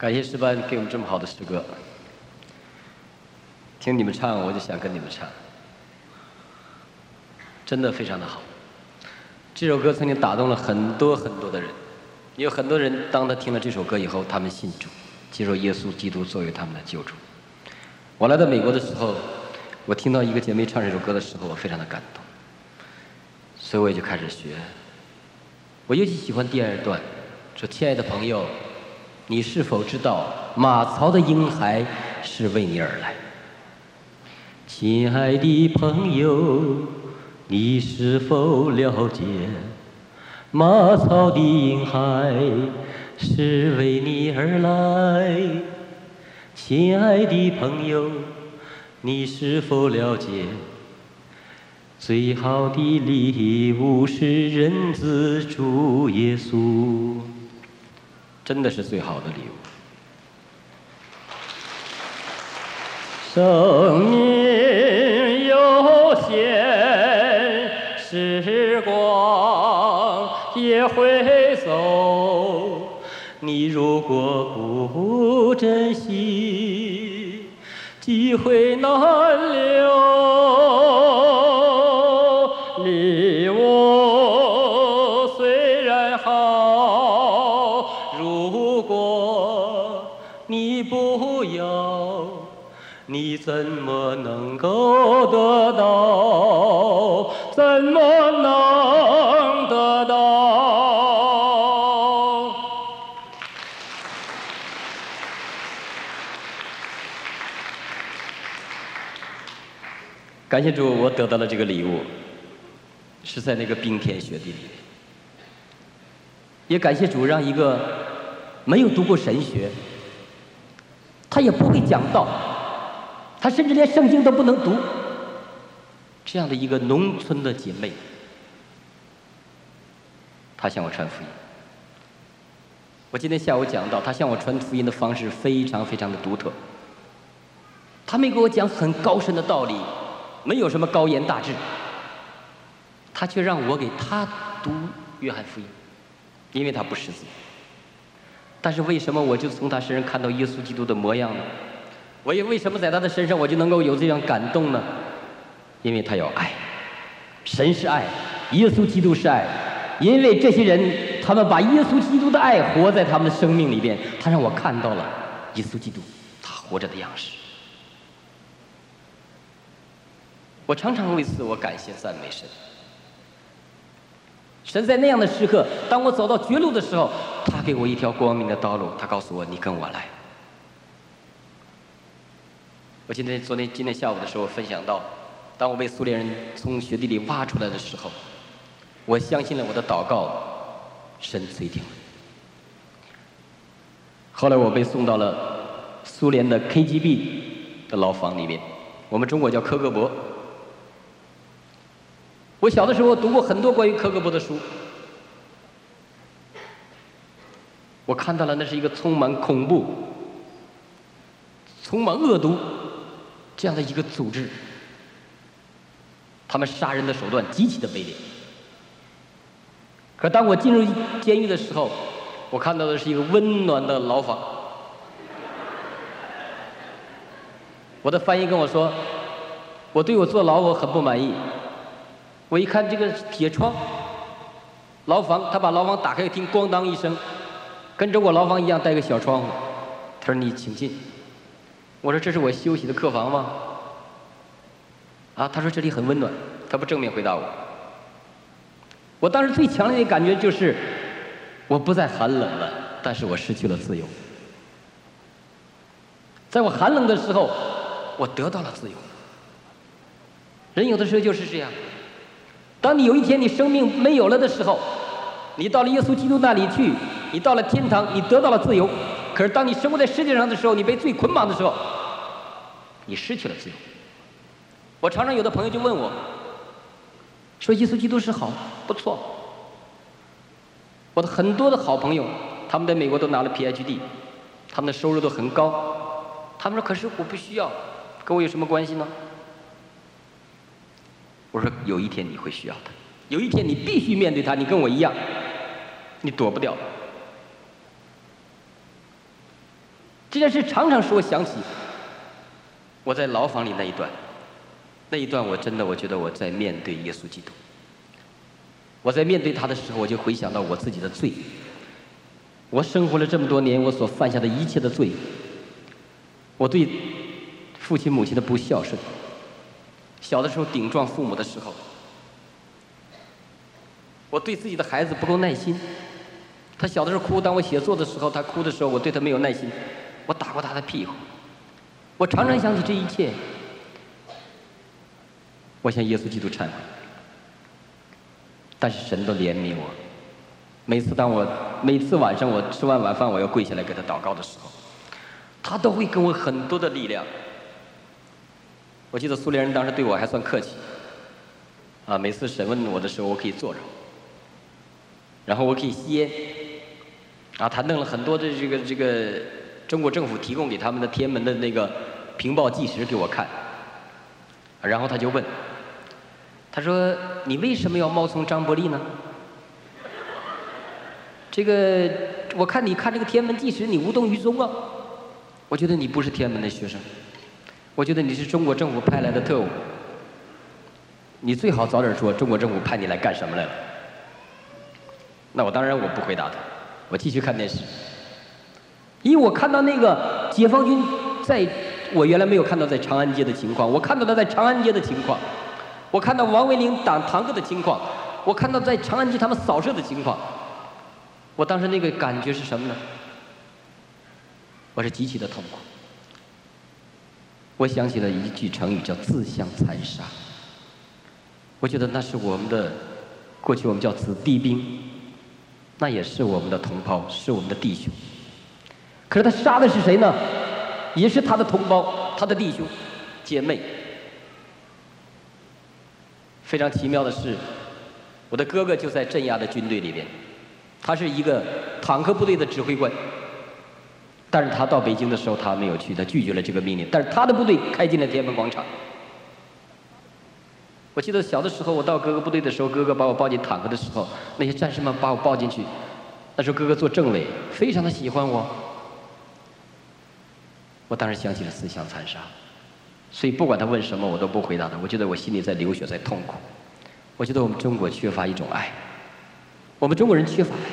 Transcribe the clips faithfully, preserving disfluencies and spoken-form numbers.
感谢诗班给我们这么好的诗歌，听你们唱，我就想跟你们唱，真的非常的好。这首歌曾经打动了很多很多的人，有很多人当他听了这首歌以后，他们信主，接受耶稣基督作为他们的救主。我来到美国的时候，我听到一个姐妹唱这首歌的时候，我非常的感动，所以我也就开始学。我尤其喜欢第二段，说：“亲爱的朋友，你是否知道马槽的婴孩是为你而来？亲爱的朋友，你是否了解马槽的婴孩是为你而来？亲爱的朋友，你是否了解最好的礼物是人子主耶稣？”真的是最好的礼物。生命有限，时光也会走，你如果不珍惜，机会难留。你我虽然好，如果你不要，你怎么能够得到？怎么能得到？感谢主，我得到了这个礼物，是在那个冰天雪地里。也感谢主，让一个没有读过神学，他也不会讲道，他甚至连圣经都不能读，这样的一个农村的姐妹，她向我传福音。我今天下午讲到，她向我传福音的方式非常非常的独特。她没给我讲很高深的道理，没有什么高言大志，她却让我给她读约翰福音，因为她不识字。但是为什么我就从她身上看到耶稣基督的模样呢？我也为什么在他的身上我就能够有这样感动呢？因为他有爱，神是爱，耶稣基督是爱。因为这些人，他们把耶稣基督的爱活在他们的生命里边，他让我看到了耶稣基督他活着的样式。我常常为此我感谢赞美神。神在那样的时刻，当我走到绝路的时候，他给我一条光明的道路，他告诉我：“你跟我来。”我今天昨天今天下午的时候分享到，当我被苏联人从雪地里挖出来的时候，我相信了我的祷告，神垂听了。后来我被送到了苏联的 K G B 的牢房里面，我们中国叫科格勃。我小的时候读过很多关于科格勃的书，我看到了那是一个充满恐怖、充满恶毒这样的一个组织，他们杀人的手段极其的卑劣。可当我进入监狱的时候，我看到的是一个温暖的牢房。我的翻译跟我说，我对我坐牢我很不满意。我一看这个铁窗，牢房，他把牢房打开一听，咣当一声，跟着我牢房一样带个小窗户。他说：“你请进。”我说：“这是我休息的客房吗？”啊，他说：“这里很温暖。”他不正面回答我。我当时最强烈的感觉就是，我不再寒冷了，但是我失去了自由。在我寒冷的时候，我得到了自由。人有的时候就是这样，当你有一天你生命没有了的时候，你到了耶稣基督那里去，你到了天堂，你得到了自由。可是当你生活在世界上的时候，你被罪捆绑的时候，你失去了自由。我常常有的朋友就问我，说耶稣基督是好，不错。我的很多的好朋友，他们在美国都拿了 P H D， 他们的收入都很高。他们说：“可是我不需要，跟我有什么关系呢？”我说：“有一天你会需要的，有一天你必须面对它，你跟我一样，你躲不掉。” 这件事常常使我想起我在牢房里那一段，那一段我真的我觉得我在面对耶稣基督。我在面对他的时候，我就回想到我自己的罪。我生活了这么多年，我所犯下的一切的罪，我对父亲母亲的不孝顺，小的时候顶撞父母的时候，我对自己的孩子不够耐心。他小的时候哭，当我写作的时候，他哭的时候，我对他没有耐心，我打过他的屁股。我常常想起这一切，我向耶稣基督忏悔。但是神都怜悯我。每次当我每次晚上我吃完晚饭我要跪下来给他祷告的时候，他都会给我很多的力量。我记得苏联人当时对我还算客气，啊，每次审问我的时候我可以坐着，然后我可以吸烟，啊，他弄了很多的这个这个中国政府提供给他们的天安门的那个平报纪实给我看，然后他就问，他说你为什么要冒充张伯蛎呢？这个我看你看这个天安门纪实你无动于衷啊，我觉得你不是天安门的学生，我觉得你是中国政府派来的特务，你最好早点说中国政府派你来干什么来了。那我当然我不回答他，我继续看电视，因为我看到那个解放军在我原来没有看到在长安街的情况，我看到他在长安街的情况，我看到王卫林打堂客的情况，我看到在长安街他们扫射的情况，我当时那个感觉是什么呢？我是极其的痛苦。我想起了一句成语叫自相残杀，我觉得那是我们的过去我们叫子弟兵，那也是我们的同胞，是我们的弟兄。可是他杀的是谁呢？也是他的同胞，他的弟兄姐妹。非常奇妙的是，我的哥哥就在镇压的军队里边，他是一个坦克部队的指挥官，但是他到北京的时候他没有去，他拒绝了这个命令，但是他的部队开进了天安门广场。我记得小的时候我到哥哥部队的时候，哥哥把我抱进坦克的时候，那些战士们把我抱进去，那时候哥哥做政委，非常的喜欢我。我当时想起了自相残杀，所以不管他问什么我都不回答他，我觉得我心里在流血，在痛苦。我觉得我们中国缺乏一种爱，我们中国人缺乏爱。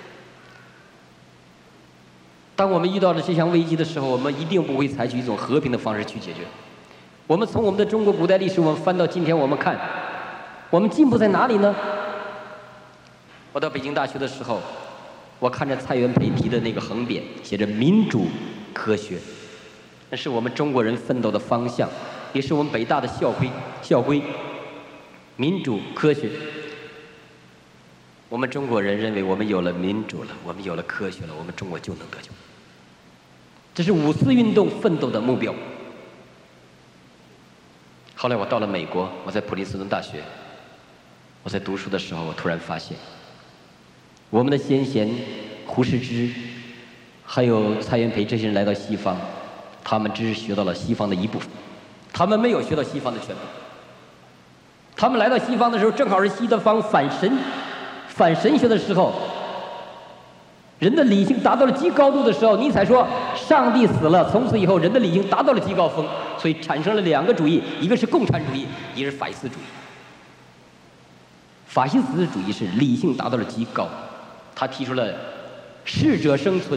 当我们遇到了这项危机的时候，我们一定不会采取一种和平的方式去解决。我们从我们的中国古代历史，我们翻到今天，我们看，我们进步在哪里呢？我到北京大学的时候，我看着蔡元培提的那个横匾，写着民主科学，那是我们中国人奋斗的方向，也是我们北大的校徽。校徽，民主科学。我们中国人认为，我们有了民主了，我们有了科学了，我们中国就能得救。这是五四运动奋斗的目标。后来我到了美国，我在普林斯顿大学，我在读书的时候，我突然发现，我们的先贤胡适之，还有蔡元培这些人来到西方，他们只是学到了西方的一部分，他们没有学到西方的全部。他们来到西方的时候，正好是西方反神、反神学的时候，人的理性达到了极高度的时候，尼采说，上帝死了，从此以后人的理性达到了极高峰，所以产生了两个主义，一个是共产主义，一个是法西斯主义。法西斯主义是理性达到了极高，他提出了适者生存，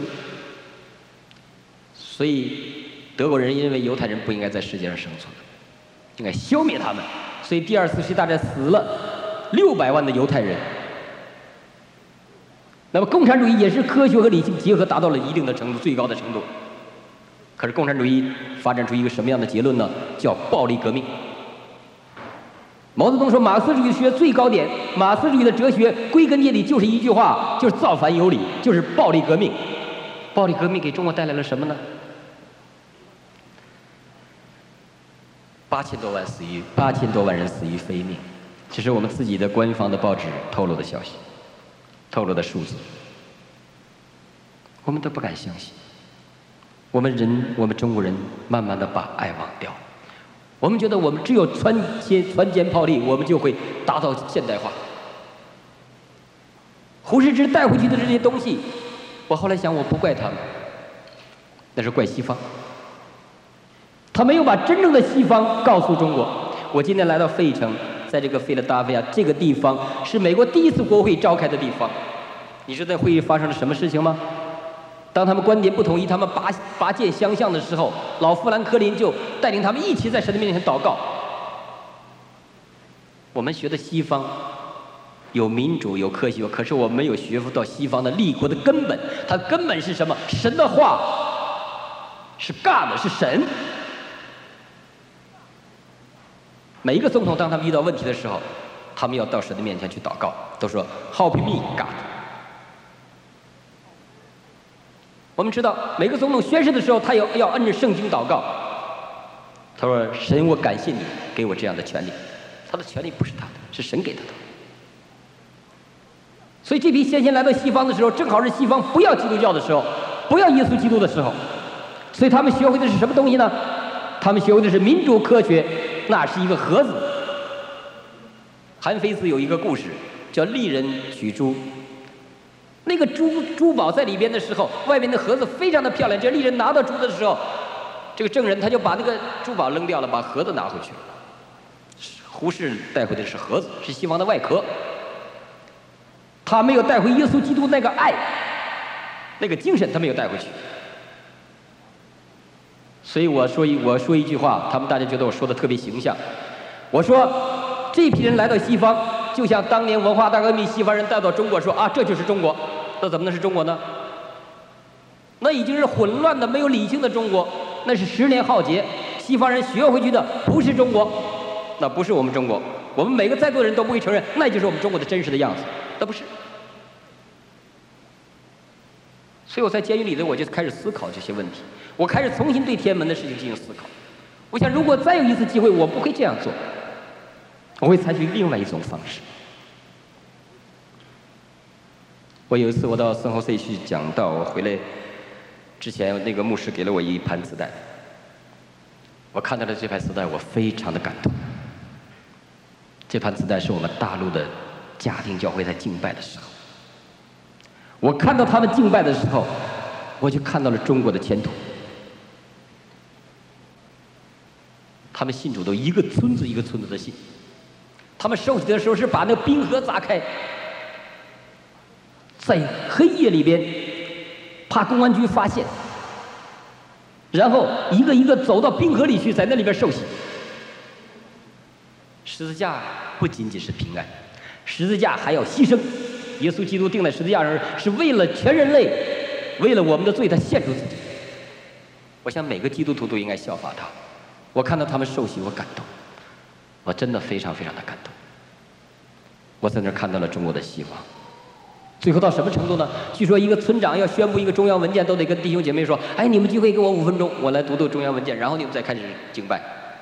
所以德国人认为犹太人不应该在世界上生存，应该消灭他们，所以第二次世界大战死了六百万的犹太人。那么共产主义也是科学和理性结合达到了一定的程度，最高的程度。可是共产主义发展出一个什么样的结论呢？叫暴力革命。毛泽东说，马克思主义学最高点，马克思主义的哲学归根结底就是一句话，就是造反有理，就是暴力革命。暴力革命给中国带来了什么呢？八千多万死于八千多万人死于非命，这是我们自己的官方的报纸透露的消息，透露的数字，我们都不敢相信。我们人，我们中国人，慢慢的把爱忘掉。我们觉得我们只有船坚船坚炮利，我们就会达到现代化。胡适之带回去的这些东西，我后来想，我不怪他们。 那是怪西方。他没有把真正的西方告诉中国。我今天来到费城，在这个菲拉达菲亚这个地方是美国第一次国会召开的地方。你知道会议发生了什么事情吗？当他们观点不统一，他们拔拔剑相向的时候，老富兰克林就带领他们一起在神的面前祷告。我们学的西方有民主有科学，可是我们没有学不到西方的立国的根本。它的根本是什么？神的话是 God， 是神。每一个总统当他们遇到问题的时候，他们要到神的面前去祷告，都说 Help me, God。我们知道，每个总统宣誓的时候，他要要按着圣经祷告。他说：“神，我感谢你给我这样的权利。”他的权利不是他的，是神给他的。所以这批先贤来到西方的时候，正好是西方不要基督教的时候，不要耶稣基督的时候。所以他们学会的是什么东西呢？他们学会的是民主科学，那是一个盒子。韩非子有一个故事，叫丽人取珠。那个珠珠宝在里边的时候，外面的盒子非常的漂亮。这丽人拿到珠的时候，这个证人他就把那个珠宝扔掉了，把盒子拿回去了。胡适带回的是盒子，是西方的外壳。他没有带回耶稣基督那个爱，那个精神，他没有带回去。所以我说一我说一句话，他们大家觉得我说的特别形象。我说这批人来到西方，就像当年文化大革命西方人带到中国说啊，这就是中国。那怎么能是中国呢？那已经是混乱的、没有理性的中国，那是十年浩劫。西方人学回去的不是中国，那不是我们中国。我们每个在座的人都不会承认，那就是我们中国的真实的样子，那不是。所以我在监狱里头，我就开始思考这些问题，我开始重新对天安门的事情进行思考。我想，如果再有一次机会，我不会这样做，我会采取另外一种方式。我有一次我到圣何塞去讲道，我回来之前，那个牧师给了我一盘磁带，我看到了这盘磁带，我非常的感动。这盘磁带是我们大陆的家庭教会在敬拜的时候，我看到他们敬拜的时候，我就看到了中国的前途。他们信主都一个村子一个村子的信，他们受洗的时候是把那个冰河砸开，在黑夜里边，怕公安局发现，然后一个一个走到冰河里去，在那里边受洗。十字架不仅仅是平安，十字架还要牺牲。耶稣基督钉在十字架上，是为了全人类，为了我们的罪，他献出自己。我想每个基督徒都应该效法他。我看到他们受洗，我感动，我真的非常非常的感动。我在那儿看到了中国的希望。最后到什么程度呢？据说一个村长要宣布一个中央文件，都得跟弟兄姐妹说：“哎，你们聚会给我五分钟，我来读读中央文件，然后你们再开始敬拜。”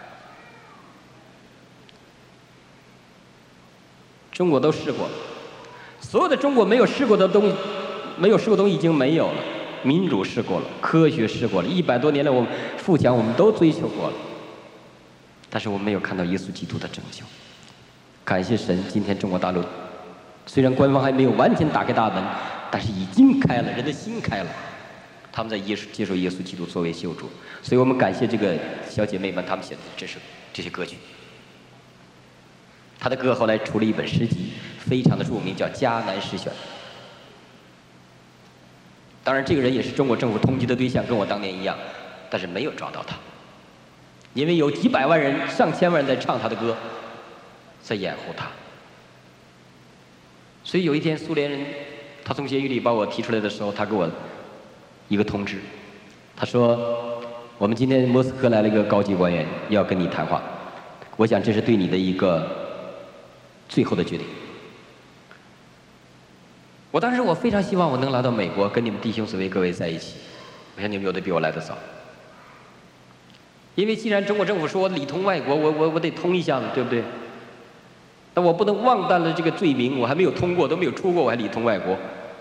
中国都试过了，所有的中国没有试过的东西，没有试过的东西已经没有了。民主试过了，科学试过了，一百多年来我们富强我们都追求过了，但是我们没有看到耶稣基督的拯救。感谢神，今天中国大陆虽然官方还没有完全打开大门，但是已经开了，人的心开了，他们在耶稣接受耶稣基督作为救主。所以我们感谢这个小姐妹们，她们写的这首这些歌曲。她的歌后来出了一本诗集，非常的著名，叫《迦南诗选》。当然，这个人也是中国政府通缉的对象，跟我当年一样，但是没有抓到他，因为有几百万人、上千万人在唱他的歌，在掩护他。所以有一天，苏联人他从监狱里把我提出来的时候，他给我一个通知，他说：“我们今天莫斯科来了一个高级官员，要跟你谈话，我想这是对你的一个最后的决定。”我当时我非常希望我能来到美国，跟你们弟兄姊妹各位在一起。我想你们有的比我来得早，因为既然中国政府说我里通外国，我我我得通一下子，对不对？那我不能忘担了这个罪名，我还没有通过，都没有出过，我还里通外国。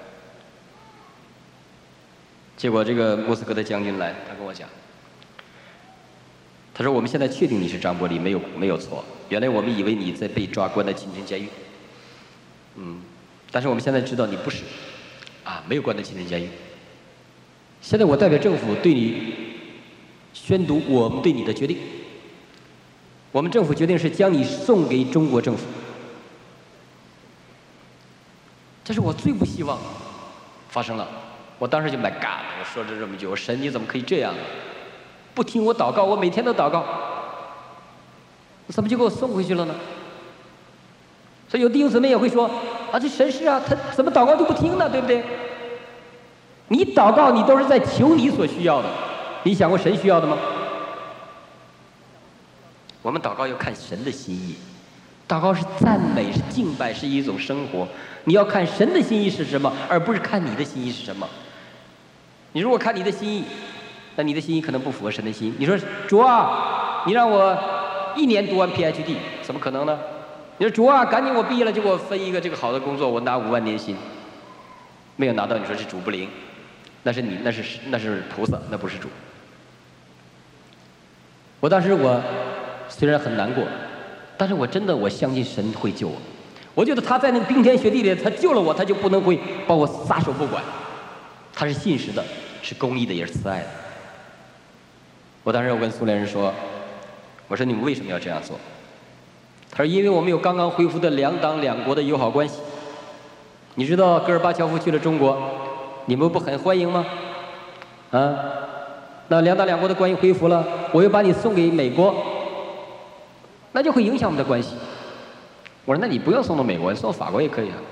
结果这个莫斯科的将军来，他跟我讲，他说：“我们现在确定你是张伯礼，没有没有错。原来我们以为你在被抓关在青城监狱，嗯。”但是我们现在知道你不是，啊，没有关在青城监狱。 现在我代表政府对你宣读我们对你的决定。我们政府决定是将你送给中国政府。这是我最不希望发生了。我当时就买嘎了，我说了这么一句：我神你怎么可以这样？不听我祷告，我每天都祷告，怎么就给我送回去了呢？所以有弟兄姊妹也会说：啊，这神是啊，他怎么祷告就不听呢？对不对？你祷告，你都是在求你所需要的，你想过神需要的吗？我们祷告要看神的心意，祷告是赞美，是敬拜，是一种生活。你要看神的心意是什么，而不是看你的心意是什么。你如果看你的心意，那你的心意可能不符合神的心意。你说主啊，你让我一年读完 P H D， 怎么可能呢？你说主啊，赶紧我毕业了就给我分一个这个好的工作，我拿五万年薪，没有拿到，你说是主不灵，那是你，那是那是菩萨，那不是主。我当时我虽然很难过，但是我真的我相信神会救我。我觉得他在那个冰天雪地里，他救了我，他就不能会把我撒手不管。他是信实的，是公义的，也是慈爱的。我当时我跟苏联人说，我说你们为什么要这样做？他说因为我们有刚刚恢复的两党两国的友好关系。你知道戈尔巴乔夫去了中国，你们不很欢迎吗？啊，那两党两国的关系恢复了，我又把你送给美国，那就会影响我们的关系。我说那你不用送到美国，你送到法国也可以啊。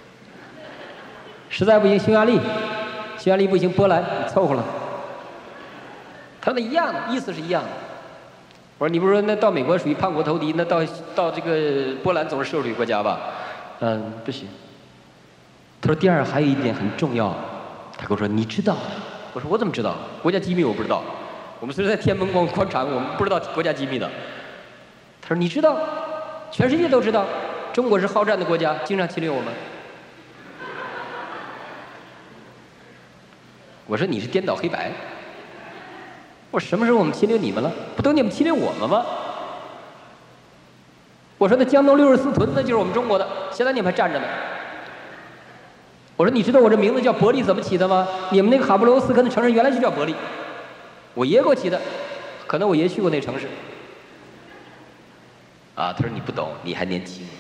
实在不行，匈牙利，匈牙利不行，波兰，你凑合了。他说那一样的，意思是一样的。我说你不是说那到美国属于叛国投敌，那到到这个波兰总是社会主义国家吧？嗯，不行。他说第二还有一点很重要，他跟我说你知道？我说我怎么知道？国家机密我不知道。我们虽然在天安门广广场，我们不知道国家机密的。他说你知道？全世界都知道，中国是好战的国家，经常侵略我们。我说你是颠倒黑白。我说什么时候我们侵略你们了？不都你们侵略我们吗？我说那江东六十四屯那就是我们中国的，现在你们还站着呢。我说你知道我这名字叫伯利怎么起的吗？你们那个哈布罗斯克的城市原来就叫伯利，我爷给我起的，可能我爷去过那城市。啊，他说你不懂，你还年轻。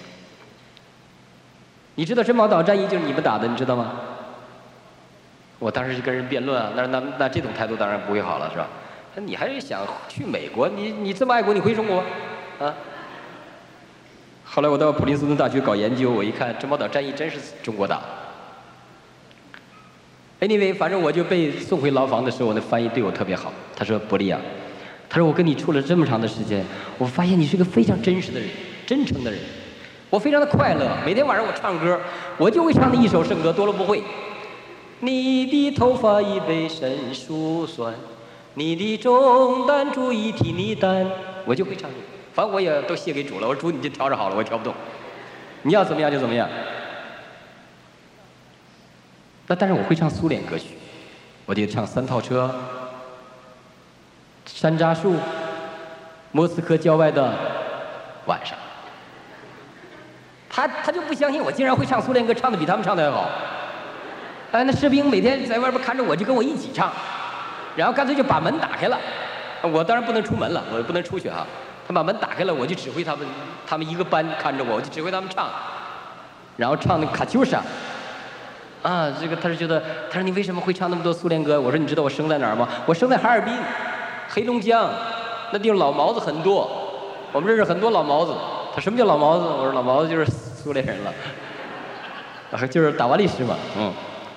你知道珍宝岛战役就是你们打的，你知道吗？我当时就跟人辩论啊，那那那这种态度当然不会好了，是吧？你还是想去美国？你你这么爱国，你回中国啊？后来我到普林斯顿大学搞研究，我一看珍宝岛战役真是中国打的。Anyway， 反正我就被送回牢房的时候，我那翻译对我特别好。他说：“伯利亚，他说我跟你处了这么长的时间，我发现你是个非常真实的人，真诚的人。我非常的快乐，每天晚上我唱歌，我就会唱那一首圣歌，多了不会。你的头发已被神梳算，你的重担主已替你担，我就会唱这个。反正我也都卸给主了，我说主你就调着好了，我调不动，你要怎么样就怎么样。”那但是我会唱苏联歌曲，我就唱《三套车》、《山楂树》、莫斯科郊外的晚上。他他就不相信我竟然会唱苏联歌，唱的比他们唱的还好。哎，那士兵每天在外边看着我，就跟我一起唱，然后干脆就把门打开了。我当然不能出门了，我不能出去哈。他把门打开了，我就指挥他们，他们一个班看着我，我就指挥他们唱，然后唱那个卡秋莎。啊，这个他是觉得，他说你为什么会唱那么多苏联歌？我说你知道我生在哪儿吗？我生在哈尔滨，黑龙江，那地方老毛子很多，我们认识很多老毛子。他什么叫老毛子？我说老毛子就是苏联人了，啊，就是打完历史嘛，嗯。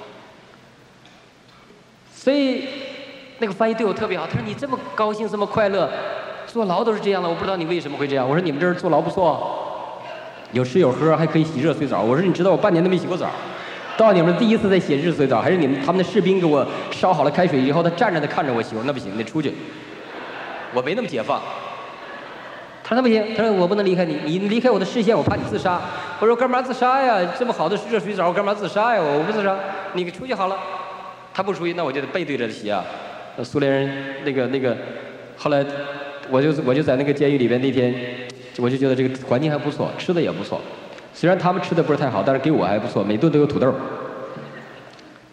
所以那个翻译对我特别好，他说你这么高兴，这么快乐，坐牢都是这样的，我不知道你为什么会这样。我说你们这儿坐牢不错，有吃有喝，还可以洗热水澡。我说你知道我半年都没洗过澡。到你们第一次在洗热水澡，还是你们他们的士兵给我烧好了开水以后，他站着的看着我洗，我说那不行，你得出去。我没那么解放。他说那不行，他说我不能离开你，你离开我的视线，我怕你自杀。我说干嘛自杀呀？这么好的热水澡，我干嘛自杀呀？我不自杀，你出去好了。他不出去，那我就得背对着洗啊。那苏联人那个那个，后来我就我就在那个监狱里边那天，我就觉得这个环境还不错，吃的也不错。虽然他们吃的不是太好，但是给我还不错，每顿都有土豆。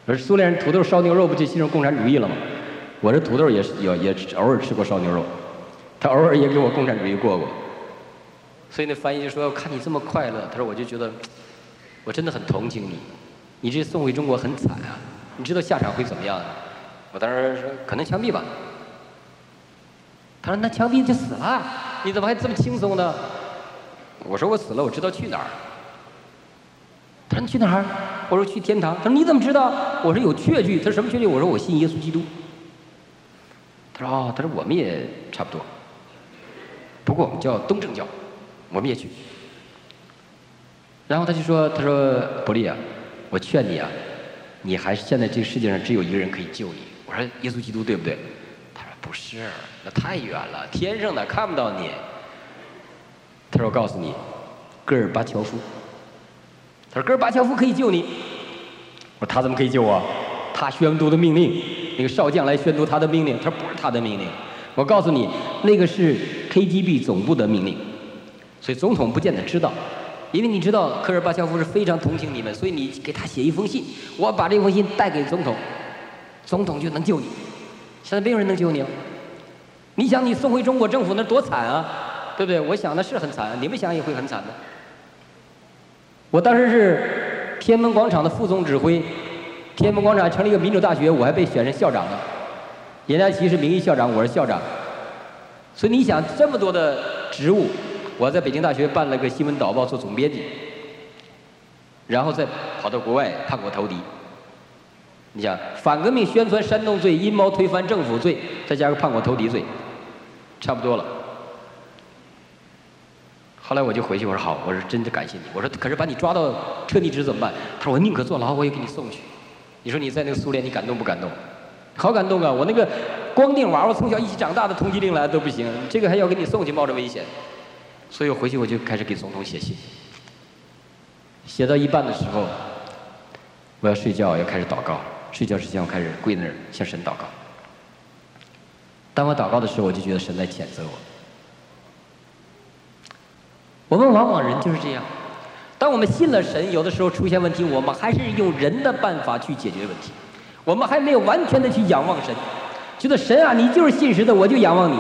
而苏联人土豆烧牛肉不就信奉共产主义了吗？我这土豆也是也也偶尔吃过烧牛肉，他偶尔也给我共产主义过过。所以那翻译就说：“看你这么快乐。”他说：“我就觉得，我真的很同情你，你这送回中国很惨啊，你知道下场会怎么样啊？”我当时说：“可能枪毙吧。”他说：“那枪毙就死了，你怎么还这么轻松呢？”我说：“我死了，我知道去哪儿。”他说：“你去哪儿？”我说：“去天堂。”他说：“你怎么知道？”我说：“有确据。”他说：“什么确据？”我说：“我信耶稣基督。”他说：“哦，他说我们也差不多，不过我们叫东正教，我们也去。”然后他就说：“他说伯利啊，我劝你啊，你还是现在这个世界上只有一个人可以救你。”我说：“耶稣基督对不对？”他说：“不是，那太远了，天上的看不到你。”他说：“我告诉你，戈尔巴乔夫。”他说：“戈尔巴乔夫可以救你。”我说：“他怎么可以救我？他宣读的命令，那个少将来宣读他的命令。”他说：“不是他的命令，我告诉你，那个是 K G B 总部的命令，所以总统不见得知道。因为你知道戈尔巴乔夫是非常同情你们，所以你给他写一封信，我把这封信带给总统，总统就能救你。现在没有人能救你了。你想你送回中国政府那多惨啊，对不对？我想那是很惨，你们想也会很惨的。我当时是天安门广场的副总指挥，天安门广场成立一个民主大学，我还被选成校长了。严家琪是名誉校长，我是校长。所以你想这么多的职务，我在北京大学办了个新闻导报做总编辑，然后再跑到国外叛国投敌。你想反革命宣传煽动罪、阴谋推翻政府罪，再加个叛国投敌罪，差不多了。后来我就回去，我说好，我说真的感谢你。我说可是把你抓到车厘子怎么办？他说我宁可坐牢，我也给你送去。你说你在那个苏联，你感动不感动？好感动啊！我那个光腚娃娃从小一起长大的通缉令来都不行，这个还要给你送去，冒着危险。所以我回去我就开始给总统写信。写到一半的时候，我要睡觉，要开始祷告。睡觉之前我开始跪那儿向神祷告。当我祷告的时候，我就觉得神在谴责我。我们往往人就是这样，当我们信了神，有的时候出现问题，我们还是用人的办法去解决问题，我们还没有完全的去仰望神，觉得神啊，你就是信实的，我就仰望你。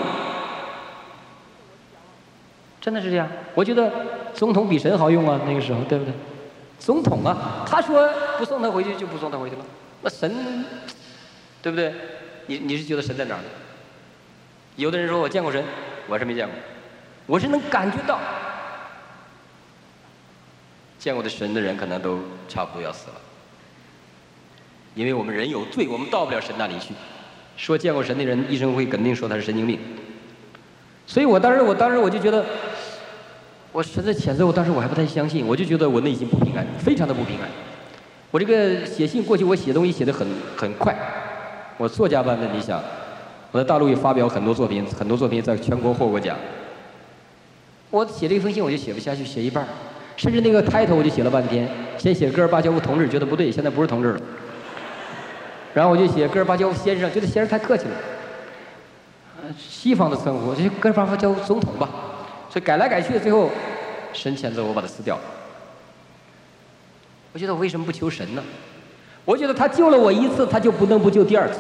真的是这样，我觉得总统比神好用啊，那个时候对不对？总统啊，他说不送他回去就不送他回去了，那神，对不对？你你是觉得神在哪儿呢？有的人说我见过神，我是没见过，我是能感觉到。见过的神的人可能都差不多要死了，因为我们人有罪，我们到不了神那里去。说见过神的人，医生会肯定说他是神经病。所以我当时，我当时我就觉得，我神在谴责我，当时我还不太相信，我就觉得我内心不平安，非常的不平安。我这个写信过去，我写东西写得很很快，我作家般的，你想，我在大陆也发表很多作品，很多作品在全国获过奖。我写这封信我就写不下去，写一半。甚至那个 title 我就写了半天，先写戈尔巴乔夫同志，觉得不对，现在不是同志了。然后我就写戈尔巴乔夫先生，觉得先生太客气了。西方的称呼，就戈尔巴乔夫总统吧。所以改来改去，最后神谴责我把它撕掉。我觉得我为什么不求神呢？我觉得他救了我一次，他就不能不救第二次。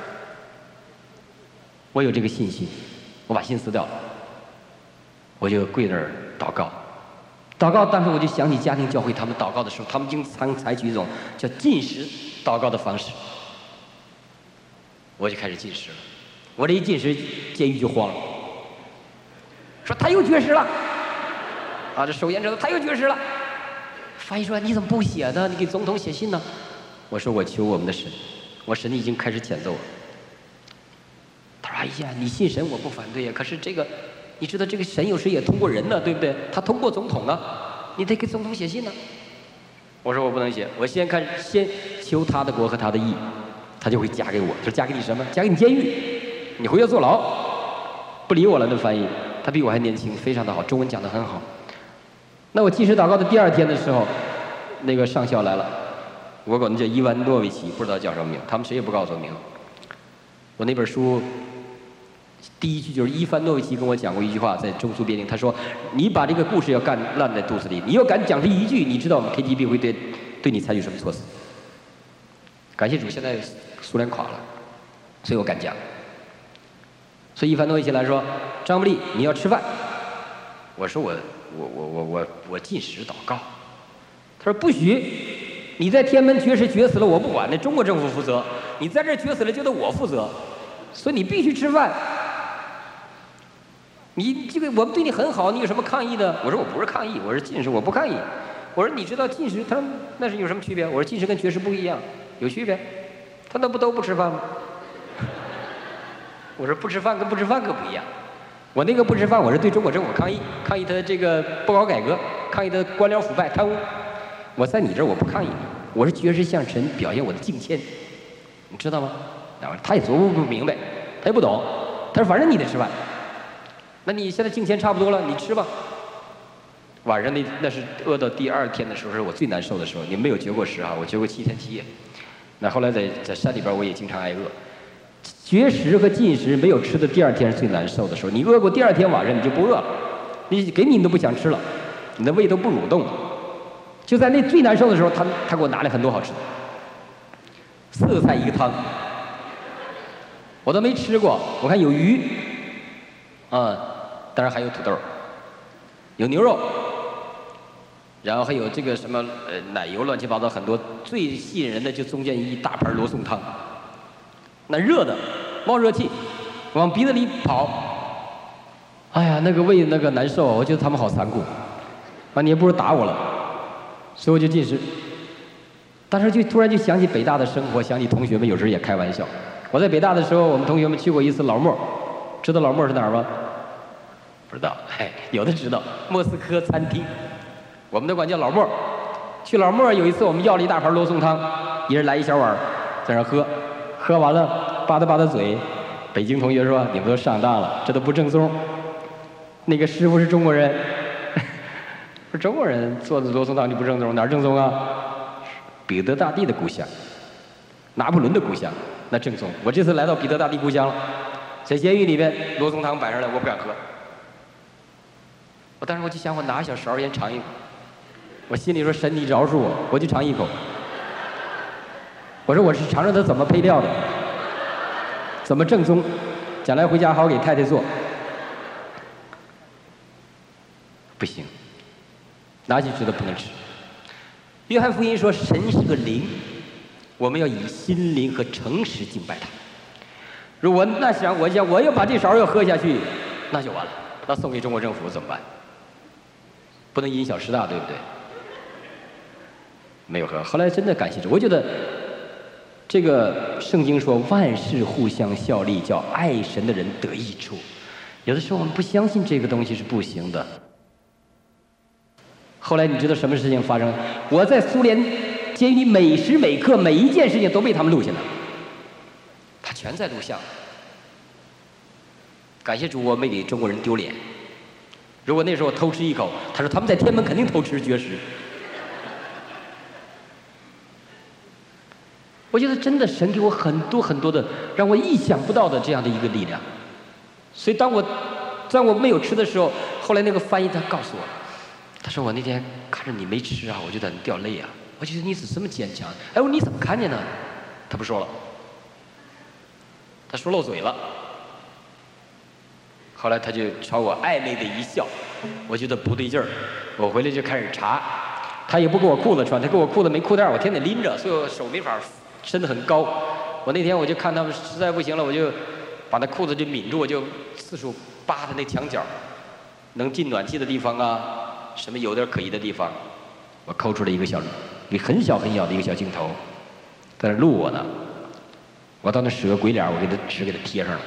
我有这个信心，我把信撕掉了，我就跪那儿祷告。祷告，当时我就想起家庭教会他们祷告的时候，他们经常采取一种叫禁食祷告的方式。我就开始禁食了，我这一禁食，监狱就慌了，说他又绝食了，啊，这守严者他又绝食了。翻译说你怎么不写呢？你给总统写信呢？我说我求我们的神，我神已经开始谴责我。他说哎呀，你信神我不反对呀，可是这个。你知道这个神有时也通过人呢，对不对？他通过总统啊，你得给总统写信呢。我说我不能写，我先看先求他的国和他的义，他就会加给我。说加给你什么？加给你监狱，你回去坐牢。不理我了，那翻译，他比我还年轻，非常的好，中文讲得很好。那我即时祷告的第二天的时候，那个上校来了，我管他叫伊万诺维奇，不知道叫什么名，他们谁也不告诉我名。我那本书。第一句就是伊凡诺维奇跟我讲过一句话，在中苏边境，他说：“你把这个故事要干烂在肚子里，你要敢讲这一句，你知道我们 K G B 会对对你采取什么措施？” 感谢主，现在苏联垮了，所以我敢讲。所以一凡诺一起来说，张伯利你要吃饭，我说我我我我我我禁食祷告，他说不许，你在天安门绝食绝死了我不管，那中国政府负责，你在这儿绝死了就得我负责，所以你必须吃饭。你这个我们对你很好，你有什么抗议的？我说我不是抗议，我是禁食，我不抗议。我说你知道禁食，他说那是有什么区别？我说禁食跟绝食不一样，有区别。他那不都不吃饭吗？我说不吃饭跟不吃饭可不一样。我那个不吃饭，我是对中国政府抗议，抗议他这个不搞改革，抗议他官僚腐败贪污。我在你这儿我不抗议，我是绝食向神表现我的敬谦，你知道吗？然后他也琢磨不明白，他也不懂。他说反正你得吃饭。那你现在敬虔差不多了，你吃吧。晚上那那是饿到第二天的时候，是我最难受的时候。你们没有绝过食啊？我绝过七天七夜。那后来在在山里边，我也经常挨饿。绝食和禁食没有吃的第二天是最难受的时候。你饿过第二天晚上你就不饿了，你给你你都不想吃了，你的胃都不蠕动了。就在那最难受的时候，他他给我拿来很多好吃的，四个菜一个汤，我都没吃过。我看有鱼，啊、嗯。当然还有土豆，有牛肉，然后还有这个什么呃奶油乱七八糟很多。最吸引人的就中间一大盘罗宋汤，那热的冒热气，往鼻子里跑。哎呀，那个胃那个难受，我觉得他们好残酷。啊，你也不如打我了，所以我就禁食。当时就突然就想起北大的生活，想起同学们有时候也开玩笑。我在北大的时候，我们同学们去过一次老莫，知道老莫是哪儿吗？不知道，哎，有的知道，莫斯科餐厅，我们都管叫老莫。去老莫有一次，我们要了一大盘罗宋汤，一人来一小碗，在那喝，喝完了吧嗒吧嗒嘴。北京同学说：“你们都上当了，这都不正宗。那个师傅是中国人，是中国人做的罗宋汤就不正宗，哪儿正宗啊？彼得大帝的故乡，拿破仑的故乡，那正宗。我这次来到彼得大帝故乡了，在监狱里面，罗宋汤摆上来，我不敢喝。”我当时我就想，我拿小勺先尝一口，我心里说神你饶恕我，我就尝一口。我说我是尝尝它怎么配料的，怎么正宗，将来回家好给太太做。不行，拿起知道不能吃。约翰福音说神是个灵，我们要以心灵和诚实敬拜他。如果那想我想我要把这勺要喝下去，那就完了，那送给中国政府怎么办？不能因小失大，对不对？没有喝。后来真的感谢主，我觉得这个圣经说万事互相效力，叫爱神的人得益处。有的时候我们不相信这个东西是不行的。后来你知道什么事情发生？我在苏联监狱里每时每刻每一件事情都被他们录下来，他全在录像。感谢主，我没给中国人丢脸。如果那时候我偷吃一口，他说他们在天安门肯定偷吃绝食。我觉得真的神给我很多很多的让我意想不到的这样的一个力量。所以当我在我没有吃的时候，后来那个翻译他告诉我，他说我那天看着你没吃啊，我就在那掉泪啊。我觉得你怎么这么坚强？哎，我说你怎么看见呢？他不说了，他说漏嘴了。后来他就朝我暧昧的一笑，我觉得不对劲儿，我回来就开始查，他也不给我裤子穿，他给我裤子没裤带，我天天拎着，所以我手没法伸得很高。我那天我就看他们实在不行了，我就把那裤子就抿住，我就四处扒他那墙角，能进暖气的地方啊，什么有点可疑的地方，我抠出了一个小，一个很小很小的一个小镜头，在那录我呢。我到那使个鬼脸，我给他纸给他贴上了。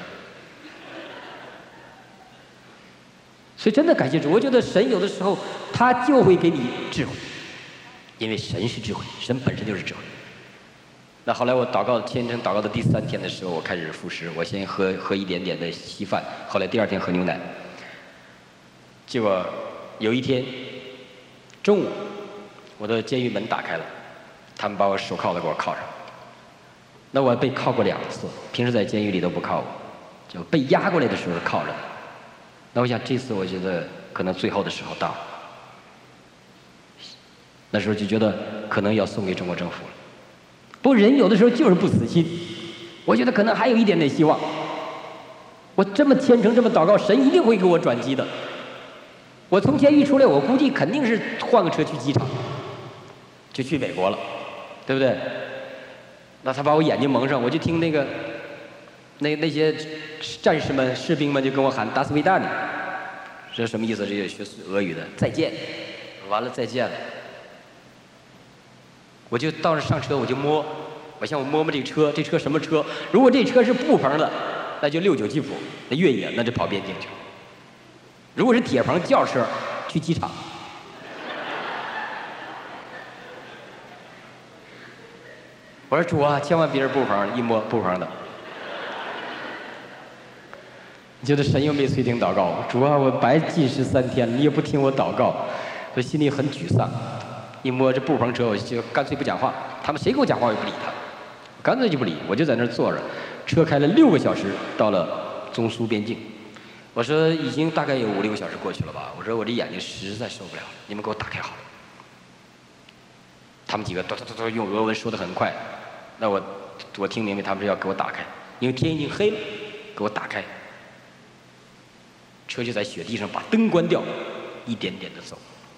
所以真的感谢主，我觉得神有的时候他就会给你智慧，因为神是智慧，神本身就是智慧。那后来我祷告虔诚祷告的第三天的时候，我开始复食，我先喝喝一点点的稀饭，后来第二天喝牛奶。结果有一天中午，我的监狱门打开了，他们把我手铐子给我铐上。那我被铐过两次，平时在监狱里都不铐我，就被押过来的时候铐着。那我想这次我觉得可能最后的时候到了，那时候就觉得可能要送给中国政府了。 不过人有的时候就是不死心，我觉得可能还有一点点希望。我这么虔诚，这么祷告，神一定会给我转机的。我从监狱出来，我估计肯定是换个车去机场，就去美国了，对不对？那他把我眼睛蒙上，我就听那个那那些战士们、士兵们就跟我喊达斯维达尼，这什么意思？这个学俄语的再见，完了再见了。我就到那上车，我就摸，我想我摸摸这车，这车什么车？如果这车是布棚的，那就六九吉普，那越野那就跑边境去。如果是铁棚轿车，去机场。我说主啊，千万别是布棚，一摸布棚的。你觉得神又没垂听祷告？主啊，我白禁食三天，你也不听我祷告，我心里很沮丧。一摸这布棚车，我就干脆不讲话。他们谁跟我讲话，我也不理他，干脆就不理，我就在那儿坐着。车开了六个小时，到了中苏边境。我说已经大概有五六个小时过去了吧？我说我这眼睛实在受不了，你们给我打开好了。他们几个都都都用俄文说得很快，那我我听明白他们是要给我打开，因为天已经黑了，给我打开。车就在雪地上把灯关掉，一点点的走。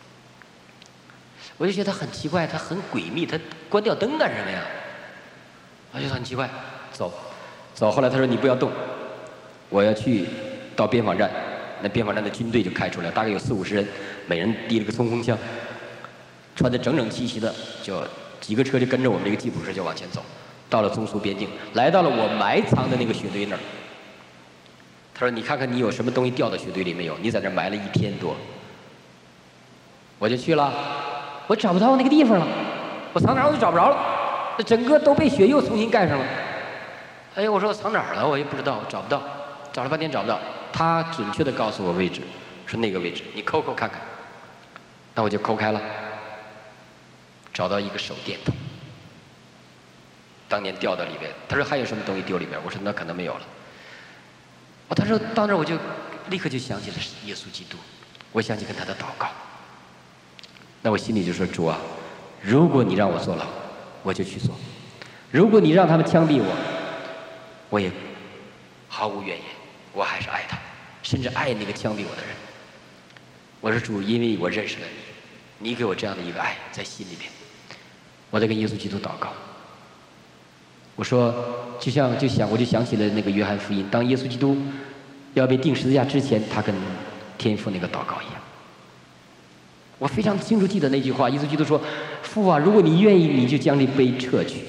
我就觉得很奇怪，他很诡秘，他关掉灯干什么呀？我就很奇怪，走，走。后来他说你不要动，我要去到边防站，那边防站的军队就开出来，大概有四五十人，每人提了个冲锋枪，穿得整整齐齐的，就几个车就跟着我们这个吉普车就往前走，到了中苏边境，来到了我埋藏的那个雪堆那儿。他说你看看你有什么东西掉到雪堆里没有？你在那儿埋了一天多。我就去了。我找不到那个地方了，我藏哪儿我就找不着了，那整个都被雪又重新盖上了。哎呀，我说我藏哪儿了？我也不知道，找不到，找了半天找不到。他准确地告诉我位置，说那个位置，你抠抠看看。那我就抠开了，找到一个手电筒，当年掉到里边。他说还有什么东西丢里边？我说那可能没有了。哦，他说到那儿我就立刻就想起了耶稣基督，我想起跟他的祷告。那我心里就说主啊，如果你让我坐牢，我就去做；如果你让他们枪毙我，我也毫无怨言，我还是爱他，甚至爱那个枪毙我的人。我说主，因为我认识了你，你给我这样的一个爱在心里面，我在跟耶稣基督祷告。我说就像就想我就想起了那个约翰福音，当耶稣基督要被钉十字架之前，他跟天父那个祷告一样。我非常清楚记得那句话，耶稣基督说：“父啊，如果你愿意，你就将这杯撤去。”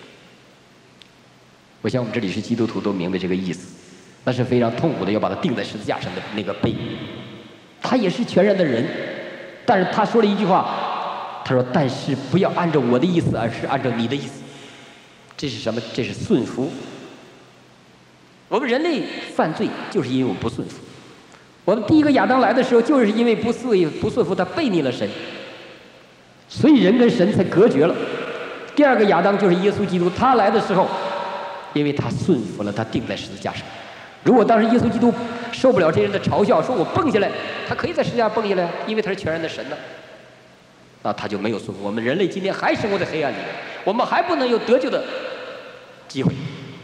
我想我们这里是基督徒都明白这个意思，那是非常痛苦的，要把它钉在十字架上的那个杯。他也是全然的人，但是他说了一句话，他说：“但是不要按照我的意思，而是按照你的意思。”这是什么？这是顺服。我们人类犯罪就是因为我们不顺服。我们第一个亚当来的时候，就是因为不顺不顺服，他背逆了神，所以人跟神才隔绝了。第二个亚当就是耶稣基督，他来的时候，因为他顺服了，他钉在十字架上。如果当时耶稣基督受不了这人的嘲笑，说我蹦下来，他可以在十字架蹦下来，因为他是全然的神呢，那他就没有顺服。我们人类今天还生活在黑暗里面，我们还不能有得救的机会。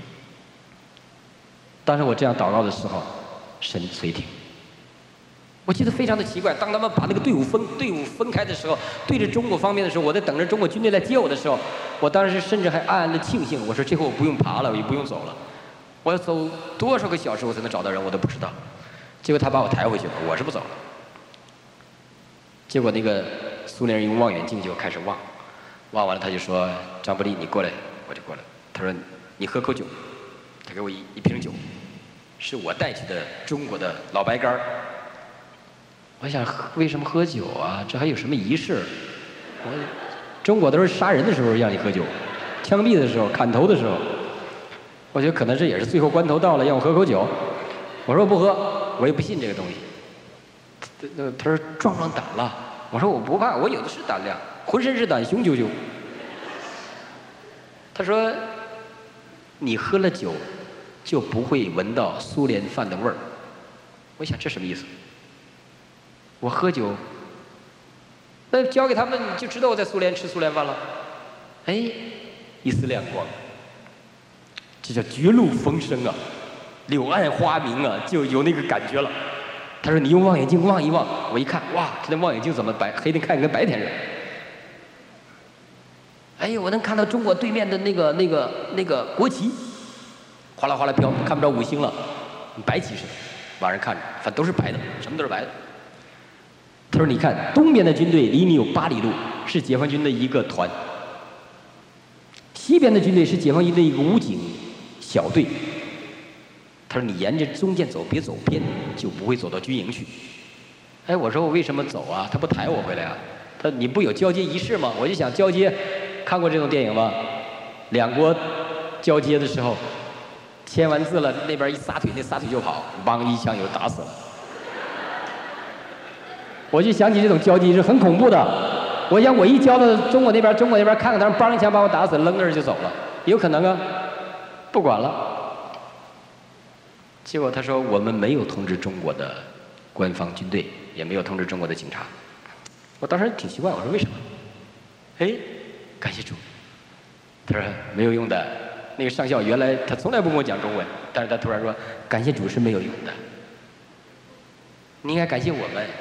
当时我这样祷告的时候，神垂听。我记得非常的奇怪，当他们把那个队伍分队伍分开的时候，对着中国方面的时候，我在等着中国军队来接我的时候，我当时甚至还暗暗的庆幸，我说这回我不用爬了，我也不用走了，我要走多少个小时我才能找到人，我都不知道。结果他把我抬回去了，我是不走了。结果那个苏联人用望远镜就开始望，望完了他就说：“张伯利，你过来。”我就过来。他说：“你喝口酒。”他给我一一瓶酒，是我带去的中国的老白干儿。我想为什么喝酒啊？这还有什么仪式？我中国都是杀人的时候让你喝酒，枪毙的时候、砍头的时候。我觉得可能这也是最后关头到了，让我喝口酒。我说我不喝，我也不信这个东西。那他说壮壮胆了。我说我不怕，我有的是胆量，浑身是胆，雄赳赳。他说你喝了酒就不会闻到苏联饭的味儿。我想这什么意思？我喝酒，那交给他们就知道我在苏联吃苏联饭了。哎， 一丝亮光，这叫绝路逢生啊，柳暗花明啊，就有那个感觉了。他说你用望远镜望一望，我一看，哇，这望远镜怎么白黑的看跟白天似的。哎呦，我能看到中国对面的那个那个那个国旗，哗啦哗啦飘，看不着五星了，白旗似的，晚上看着，反正都是白的，什么都是白的。他说：“你看，东边的军队离你有八里路，是解放军的一个团；西边的军队是解放军的一个武警小队。他说：你沿着中间走，别走偏，就不会走到军营去。哎，我说我为什么走啊？他不抬我回来啊？他你不有交接仪式吗？我就想交接，看过这种电影吗？两国交接的时候，签完字了，那边一撒腿，那撒腿就跑，梆一枪有打死了。”我就想起这种交接是很恐怖的。我想我一交到中国那边，中国那边看看，他们梆一枪把我打死，扔那儿就走了，有可能啊，不管了。结果他说我们没有通知中国的官方军队，也没有通知中国的警察。我当时挺奇怪，我说为什么？哎，感谢主。他说没有用的。那个上校原来他从来不跟我讲中文，但是他突然说感谢主是没有用的，你应该感谢我们。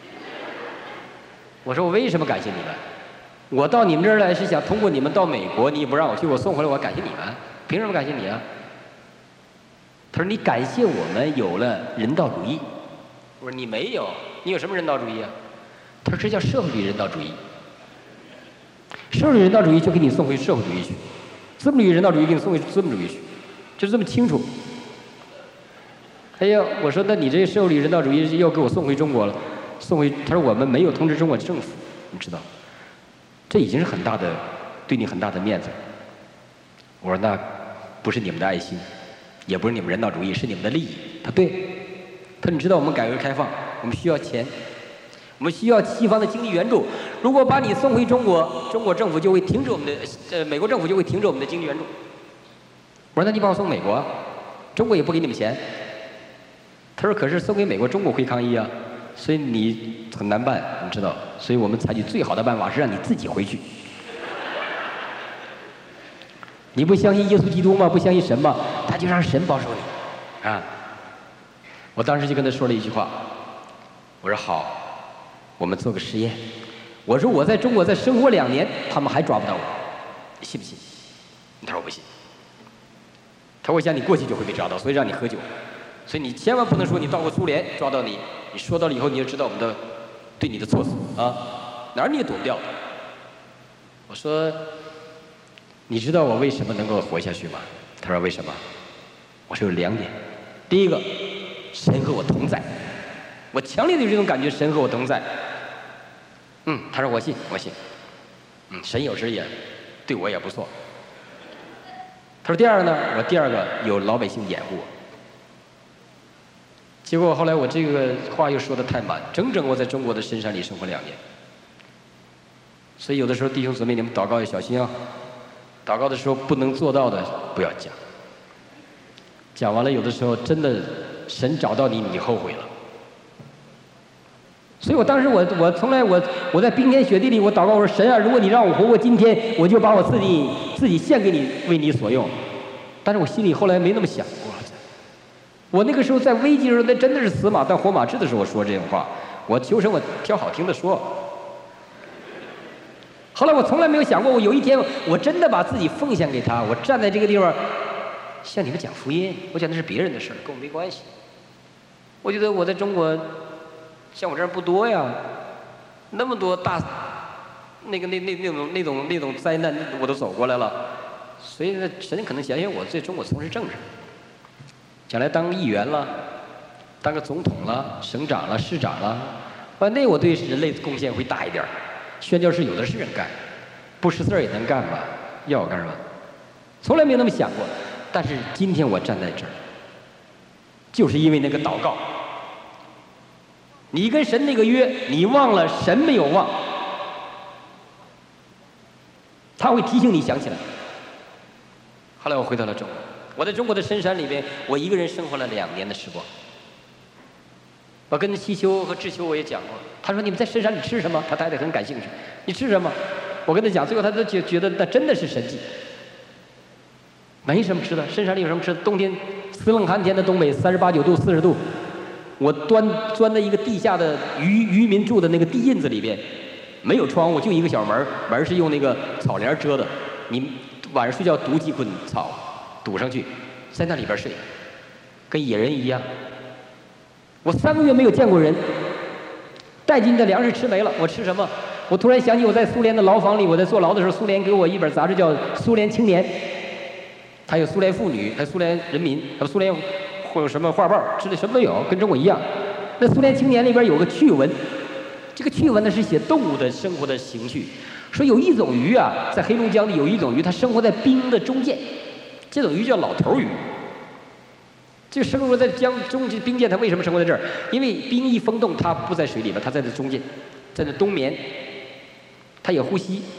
我说我为什么感谢你们？我到你们这儿来是想通过你们到美国，你也不让我去，我送回来，我感谢你们，凭什么感谢你啊？他说你感谢我们有了人道主义。我说你没有，你有什么人道主义啊？他说这叫社会主义人道主义。社会主义人道主义就给你送回社会主义去，资本主义人道主义给你送回资本主义去，就这么清楚。哎呀，我说那你这社会主义人道主义又给我送回中国了。送回，他说我们没有通知中国政府，你知道，这已经是很大的，对你很大的面子。我说那不是你们的爱心，也不是你们人道主义，是你们的利益。他对，他说你知道我们改革开放，我们需要钱，我们需要西方的经济援助。如果把你送回中国，中国政府就会停止我们的，呃，美国政府就会停止我们的经济援助。我说那你把我送美国，中国也不给你们钱。他说可是送给美国，中国会抗议啊。所以你很难办，你知道，所以我们采取最好的办法是让你自己回去。你不相信耶稣基督吗？不相信神吗？他就让神保守你，啊！我当时就跟他说了一句话，我说好，我们做个实验。我说我在中国再生活两年，他们还抓不到我，你信不信？他说我不信。他说我想你过去就会被抓到，所以让你喝酒。所以你千万不能说你到过苏联抓到你，你说到了以后你就知道我们的对你的措辞啊，哪儿你也躲不掉。我说，你知道我为什么能够活下去吗？他说为什么？我说有两点，第一个，神和我同在，我强烈的有这种感觉，神和我同在。嗯，他说我信，我信。嗯，神有时也对我也不错。他说第二个呢？我说第二个有老百姓掩护我。结果后来我这个话又说得太满，整整我在中国的深山里生活两年。所以有的时候弟兄姊妹你们祷告要小心啊，祷告的时候不能做到的不要讲，讲完了有的时候真的神找到你你后悔了。所以我当时我我从来我我在冰天雪地里我祷告我说神啊，如果你让我活过今天，我就把我自己自己献给你，为你所用。但是我心里后来没那么想过。我那个时候在危机的时候，那真的是死马当活马治的时候，我说这种话，我求神，我挑好听的说。后来我从来没有想过，我有一天我真的把自己奉献给他，我站在这个地方向你们讲福音，我讲的是别人的事儿，跟我没关系。我觉得我在中国像我这样不多呀，那么多大那个那那那种那种那种灾难我都走过来了，所以呢，神可能想想我在中国从事政治。将来当议员了，当个总统了，省长了，市长了，完那我对人类的贡献会大一点。宣教士有的是人干，不识字儿也能干吧？要我干什么？从来没有那么想过。但是今天我站在这儿，就是因为那个祷告。你跟神那个约，你忘了，神没有忘，他会提醒你想起来。后来我回到了中国。我在中国的深山里边，我一个人生活了两年的时光。我跟西秋和志秋我也讲过，他说你们在深山里吃什么？他太太很感兴趣，你吃什么？我跟他讲，最后他都觉觉得那真的是神迹。 没什么吃的，深山里有什么吃的？冬天死冷寒天的东北，三十八九度、四十度，我钻钻在一个地下的渔渔民住的那个地印子里边，没有窗户，就一个小门，门是用那个草帘遮的。你晚上睡觉堵几捆草，堵上去，在那里边睡，跟野人一样。我三个月没有见过人，带进的粮食吃没了，我吃什么？我突然想起我在苏联的牢房里，我在坐牢的时候，苏联给我一本杂志叫《苏联青年》，它有苏联妇女，还有苏联人民，还有苏联或者什么画报之类，什么都有，跟中国一样。那《苏联青年》里边有个趣闻，这个趣闻呢是写动物的生活的情趣，说有一种鱼啊，在黑龙江里有一种鱼，它生活在冰的中间，这种鱼叫老头鱼。这个生活在江中冰涧，它为什么生活在这儿？因为冰一封冻，它不在水里边，它在这中间，在那冬眠，它也呼吸。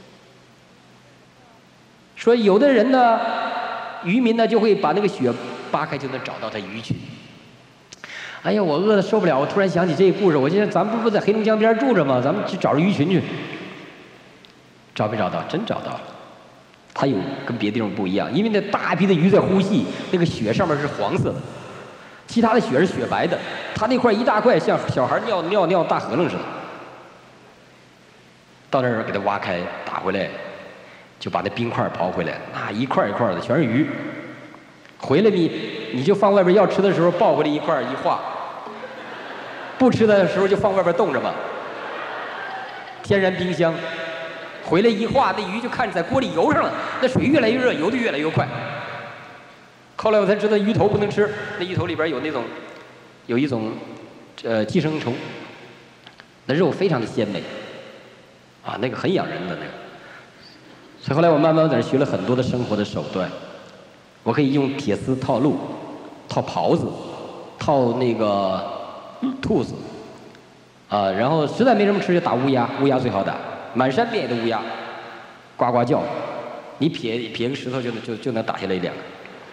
说有的人呢，渔民呢就会把那个雪扒开，就能找到它鱼群。哎呀，我饿得受不了，我突然想起这个故事，我记得咱们不是在黑龙江边住着吗？咱们去找着鱼群去。找没找到？真找到了。它有跟别的地方不一样，因为那大批的鱼在呼吸，那个血上面是黄色的，其他的血是雪白的，它那块一大块像小孩尿尿尿大河楞似的。到那儿给它挖开打回来，就把那冰块刨回来，那一块一块的全是鱼。回来你你就放外边，要吃的时候抱回来一块一化，不吃的时候就放外边冻着吧，天然冰箱。回来一化，那鱼就看着在锅里游上了，那水越来越热，游得越来越快。后来我才知道鱼头不能吃，那鱼头里边有那种有一种呃寄生虫，那肉非常的鲜美，啊，那个很养人的那个。所以后来我慢慢在那学了很多的生活的手段，我可以用铁丝套鹿、套狍子、套那个兔子，啊，然后实在没什么吃就打乌鸦，乌鸦最好打。满山遍野的乌鸦，呱呱叫，你撇撇个石头就能就就能打下来一两个。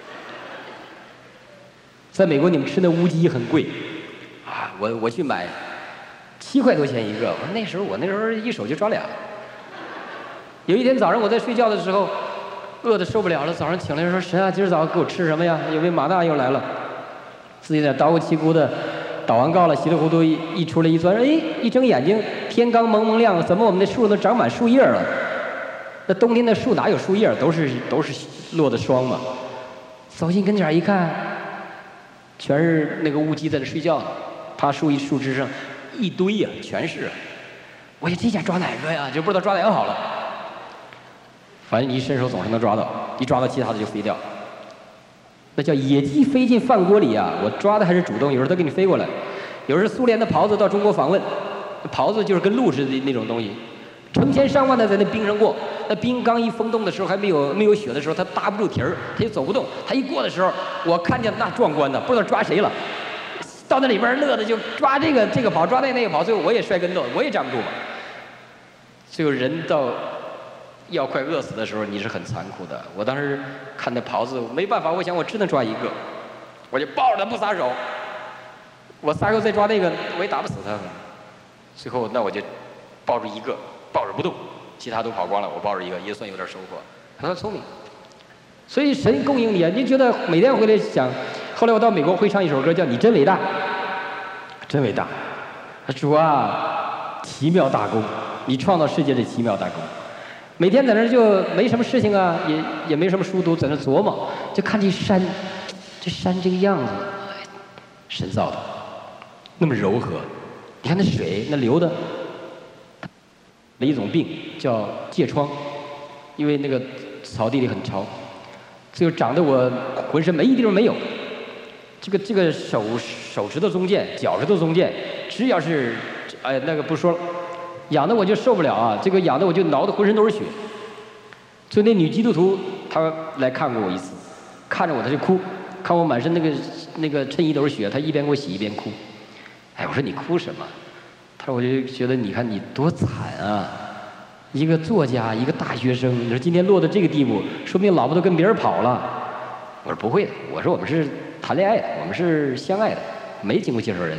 在美国你们吃那乌鸡很贵，啊，我我去买，七块多钱一个。我那时候我那时候一手就抓俩。有一天早上我在睡觉的时候，饿得受不了了，早上醒来说神啊，今儿早上给我吃什么呀？有位马大又来了，自己在捣鼓旗鼓的。祷完告了，稀里糊涂一一出来一钻，哎，一睁眼睛，天刚蒙蒙亮，怎么我们那树都长满树叶了？那冬天的树哪有树叶？都是都是落的霜嘛。走近跟前一看，全是那个乌鸡在那睡觉呢，趴树一树枝上，一堆呀、啊，全是。我说这家抓哪个呀？就不知道抓哪个好了。反正你一伸手总是能抓到，一抓到其他的就飞掉。那叫野鸡飞进饭锅里啊！我抓的还是主动，有时候它给你飞过来。有时候苏联的狍子到中国访问，狍子就是跟鹿似的那种东西，成千上万的在那冰上过。那冰刚一封冻的时候，还没有没有雪的时候，它搭不住蹄儿，它就走不动。它一过的时候，我看见那壮观的，不知道抓谁了。到那里边乐的就抓这个这个跑，抓那个那个跑，最后我也摔跟头，我也站不住嘛。最后人到要快饿死的时候，你是很残酷的。我当时看那狍子，没办法，我想我只能抓一个，我就抱着它不撒手。我撒手再抓那个，我也打不死它。最后那我就抱着一个，抱着不动，其他都跑光了，我抱着一个也算有点收获，很聪明。所以神供应你啊！你觉得每天回来想，后来我到美国会唱一首歌，叫《你真伟大》，真伟大。主啊，奇妙大功，你创造世界的奇妙大功。每天在那儿就没什么事情啊，也也没什么书读，在那琢磨，就看这山，这山这个样子，神造的，那么柔和。你看那水那流的，了一种病叫疥疮，因为那个草地里很潮，最后长得我浑身没一地方没有。这个这个手手指头中间，脚趾头中间，只要是，哎那个不说了。痒的我就受不了啊！这个痒的我就挠得浑身都是血。所以那女基督徒她来看过我一次，看着我她就哭，看我满身那个那个衬衣都是血，她一边给我洗一边哭。哎，我说你哭什么？她说我就觉得你看你多惨啊！一个作家，一个大学生，你说今天落到这个地步，说不定老婆都跟别人跑了。我说不会的，我说我们是谈恋爱的，我们是相爱的，没经过介绍人。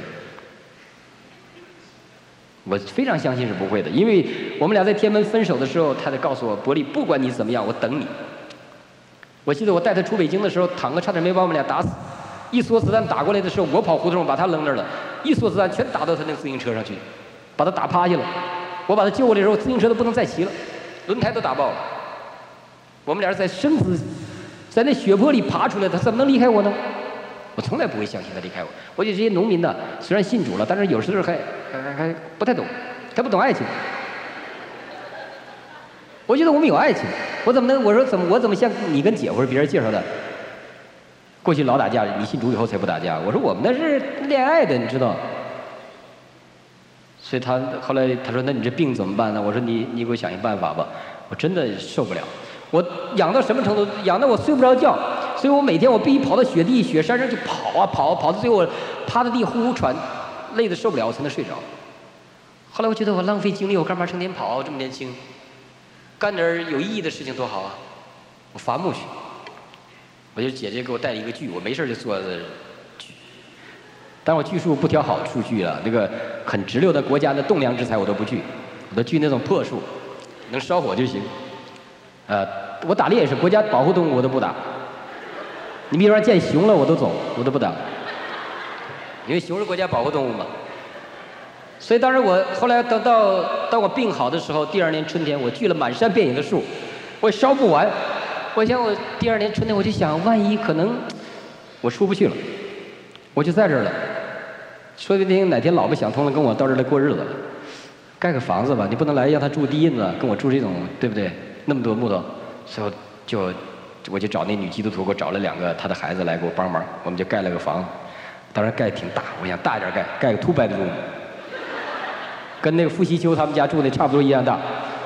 我非常相信是不会的，因为我们俩在天安门分手的时候，他在告诉我，伯利，不管你怎么样，我等你。 我记得我带他出北京的时候，坦克差点没把我们俩打死。一梭子弹打过来的时候，我跑胡同把他扔那儿了，一梭子弹全打到他那个自行车上去，把他打趴下了。我把他救过来的时候，自行车都不能再骑了，轮胎都打爆了。我们俩人在生死，在那血泊里爬出来，他怎么能离开我呢？我从来不会相信他离开我。我觉得这些农民呢，虽然信主了，但是有时候还还还不太懂，他不懂爱情。我觉得我们有爱情，我怎么能？我说怎么？我怎么像你跟姐夫是别人介绍的？过去老打架，你信主以后才不打架。我说我们那是恋爱的，你知道。所以他后来他说：“那你这病怎么办呢？”我说你：“你你给我想一办法吧。”我真的受不了，我痒到什么程度？痒到我睡不着觉，所以我每天我必须跑到雪地、雪山上去跑啊跑啊跑，到最后我趴在地呼呼喘，累得受不了，我才能睡着。后来我觉得我浪费精力，我干嘛成天跑？这么年轻，干点有意义的事情多好啊！我伐木去。我就姐姐给我带了一个锯，我没事就做锯。但我锯树不挑好树锯了，那个很直溜的国家的栋梁之材我都不锯，我都锯那种破树，能烧火就行。呃，我打猎也是国家保护动物我都不打。你比如说见熊了我都走，我都不打，因为熊是国家保护动物嘛。所以当时我后来等到当我病好的时候，第二年春天我锯了满山遍野的树，我也烧不完。我想我第二年春天我就想，万一可能我出不去了，我就在这儿了，说不定哪天老婆想通了，跟我到这儿来过日子了，盖个房子吧，你不能来让他住地印子，跟我住这种，对不对？那么多木头，所以我就我就找那女基督徒给我找了两个他的孩子来给我帮忙，我们就盖了个房子，当然盖挺大，我想大一点盖，盖个 two bedroom， 跟那个傅习秋他们家住的差不多一样大。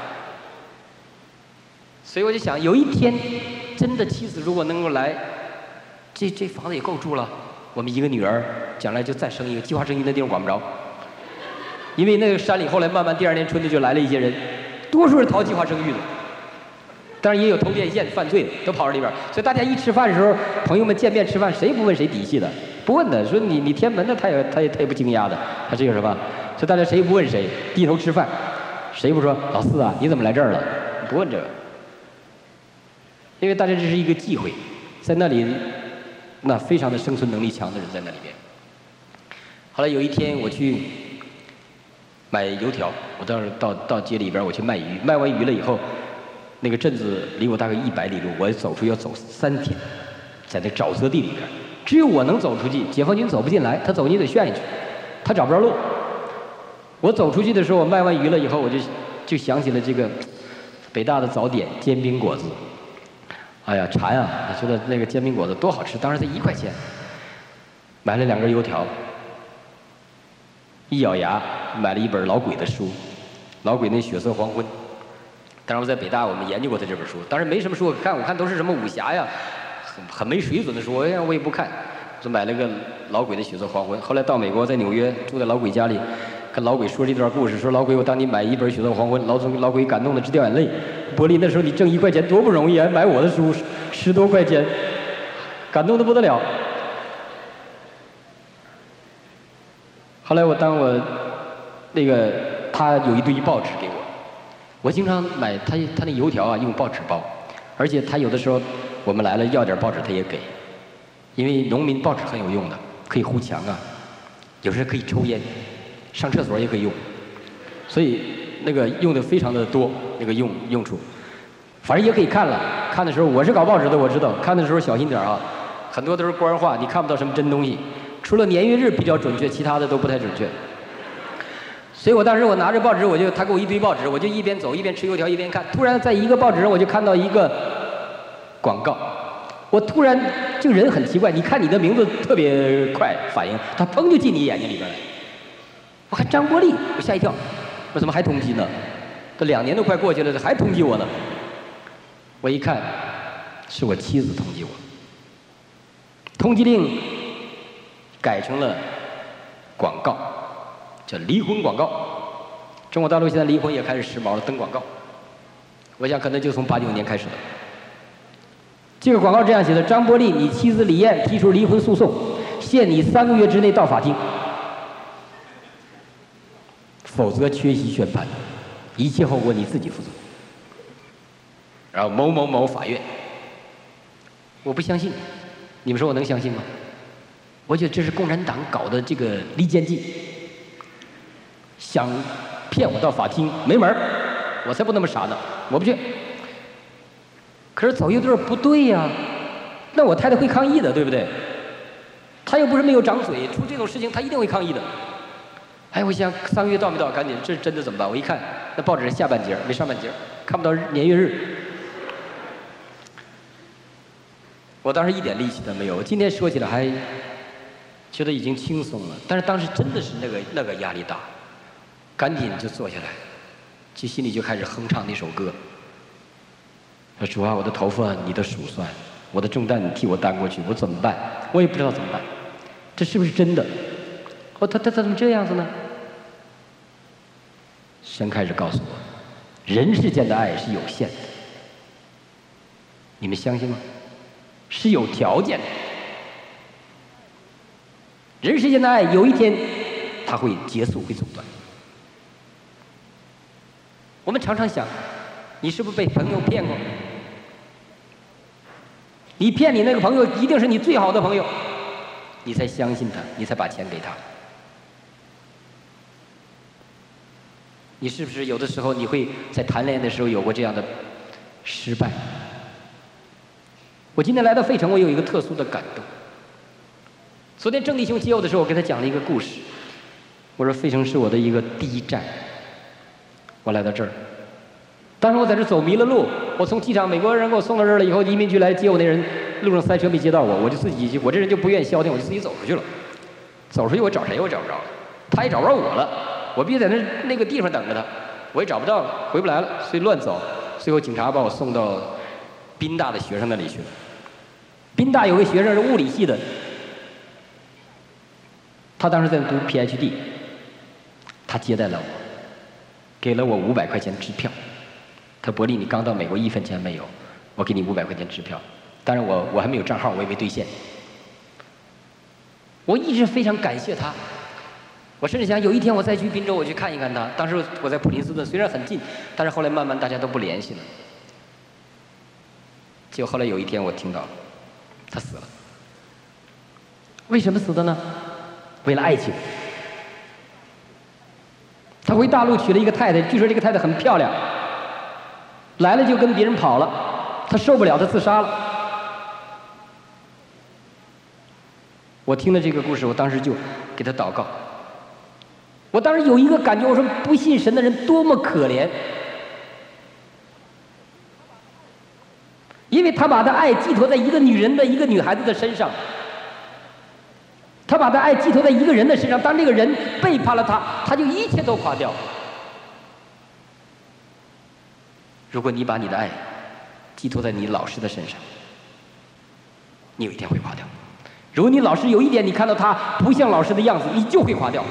所以我就想，有一天真的妻子如果能够来，这这房子也够住了。我们一个女儿将来就再生一个，计划生育那地方管不着，因为那个山里后来慢慢第二年春天就来了一些人，多数是逃计划生育的，当然也有偷电线犯罪的，都跑到里边。所以大家一吃饭的时候，朋友们见面吃饭，谁不问谁底细的？不问的，说你你天门的，他也他也他也不惊讶的，他这个什么？所以大家谁不问谁，低头吃饭，谁不说老四啊，你怎么来这儿了？不问这个。因为大家这是一个忌讳，在那里，那非常的生存能力强的人在那里边。后来有一天我去买油条，我到到到街里边我去卖鱼，卖完鱼了以后，那个镇子离我大概一百里路，我走出要走三天，在那沼泽地里边，只有我能走出去，解放军走不进来，他走你得旋下去，他找不着路。我走出去的时候，我卖完鱼了以后，我就就想起了这个北大的早点煎饼果子。哎呀，馋啊！我觉得那个煎饼果子多好吃，当时才一块钱，买了两根油条，一咬牙买了一本老鬼的书，老鬼那《血色黄昏》。当然我在北大我们研究过他这本书，当然没什么书可看，我看都是什么武侠呀，很很没水准的书，我我也不看，就买了个老鬼的《血色黄昏》。后来到美国，在纽约住在老鬼家里，跟老鬼说这段故事，说老鬼，我当你买一本《血色黄昏》，老总老鬼感动的直掉眼泪。柏林那时候你挣一块钱多不容易啊，买我的书十多块钱，感动的不得了。后来我当我那个他有一堆报纸给我，我经常买他他那油条啊用报纸包，而且他有的时候我们来了要点报纸他也给，因为农民报纸很有用的，可以糊墙啊，有时候可以抽烟，上厕所也可以用，所以那个用的非常的多，那个用用处，反正也可以看了。看的时候我是搞报纸的，我知道，看的时候小心点啊，很多都是官话，你看不到什么真东西。除了年月日比较准确，其他的都不太准确。所以我当时我拿着报纸，我就他给我一堆报纸，我就一边走一边吃油条一边看。突然在一个报纸上我就看到一个广告，我突然这个人很奇怪，你看你的名字特别快反应，他砰就进你眼睛里边来。我看张国立，我吓一跳，我怎么还通缉呢？这两年都快过去了，这还通缉我呢。我一看，是我妻子通缉我。通缉令改成了广告，叫离婚广告。中国大陆现在离婚也开始时髦了，登广告。我想可能就从八九年开始的。这个广告这样写的：张伯利，你妻子李艳提出离婚诉讼，限你三个月之内到法庭。否则缺席宣判，一切后果你自己负责。然后某某某法院， 我不相信，你们说我能相信吗？我觉得这是共产党搞的这个离间计，想骗我到法庭没门儿，我才不那么傻呢，我不去。可是走一段不对呀、啊，那我太太会抗议的，对不对？她又不是没有长嘴，出这种事情她一定会抗议的。哎，我想三个月到没到？赶紧，这是真的怎么办？我一看，那报纸是下半截没上半截，看不到年月日。我当时一点力气都没有，我今天说起来还觉得已经轻松了，但是当时真的是那个那个压力大，赶紧就坐下来，就心里就开始哼唱那首歌。说主啊，我的头发你的数算，我的重担你替我担过去，我怎么办？我也不知道怎么办，这是不是真的？哦，他他他怎么这样子呢？神开始告诉我，人世间的爱是有限的，你们相信吗？是有条件的。人世间的爱有一天它会结束，会中断。我们常常想，你是不是被朋友骗过？你骗你那个朋友一定是你最好的朋友，你才相信他，你才把钱给他。你是不是有的时候你会在谈恋爱的时候有过这样的失败？我今天来到费城，我有一个特殊的感动。昨天郑弟兄接我的时候，我给他讲了一个故事。我说费城是我的一个第一站，我来到这儿。当时我在这走迷了路，我从机场美国人给我送到这儿了以后，移民局来接我那人路上塞车没接到我，我就自己我这人就不愿意消停，我就自己走出去了。走出去我找谁我找不着，他也找不着我了，我必须在那那个地方等着他，我也找不到了，回不来了，所以乱走。最后警察把我送到宾大的学生那里去了。宾大有个学生是物理系的，他当时在读 P H D， 他接待了我，给了我五百块钱支票。他伯利，你刚到美国一分钱没有，我给你五百块钱支票。当然我我还没有账号，我也没兑现。我一直非常感谢他，我甚至想有一天我再去宾州，我去看一看他。当时我在普林斯顿，虽然很近，但是后来慢慢大家都不联系了。结果后来有一天我听到了，他死了。为什么死的呢？为了爱情。他回大陆娶了一个太太，据说这个太太很漂亮，来了就跟别人跑了，他受不了，他自杀了。我听了这个故事，我当时就给他祷告。我当时有一个感觉，我说不信神的人多么可怜，因为他把他爱寄托在一个女人的一个女孩子的身上，他把他爱寄托在一个人的身上，当这个人背叛了他，他就一切都垮掉。如果你把你的爱寄托在你老师的身上，你有一天会垮掉。如果你老师有一点你看到他不像老师的样子，你就会垮掉。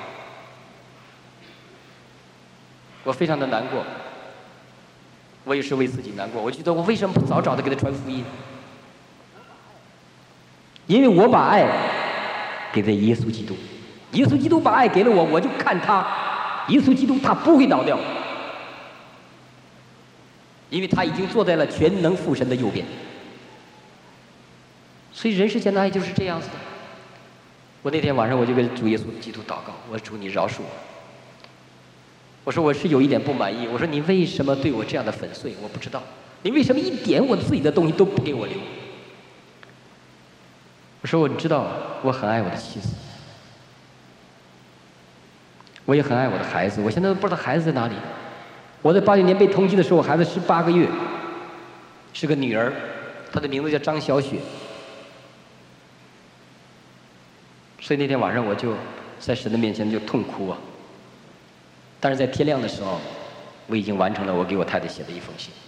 我非常的难过，我也是为自己难过。我觉得我为什么不早早的给他传福音？因为我把爱给了耶稣基督，耶稣基督把爱给了我，我就看他，耶稣基督他不会倒掉，因为他已经坐在了全能父神的右边。所以人世间的爱就是这样子的。我那天晚上我就跟主耶稣基督祷告，我说主你饶恕我。我说我是有一点不满意，我说你为什么对我这样的粉碎？我不知道，你为什么一点我自己的东西都不给我留？我说我知道，我很爱我的妻子，我也很爱我的孩子，我现在都不知道孩子在哪里。我在八九年被通缉的时候，孩子十八个月，是个女儿，她的名字叫张小雪。所以那天晚上我就在神的面前就痛哭啊。但是在天亮的时候，我已经完成了我给我太太写的一封信。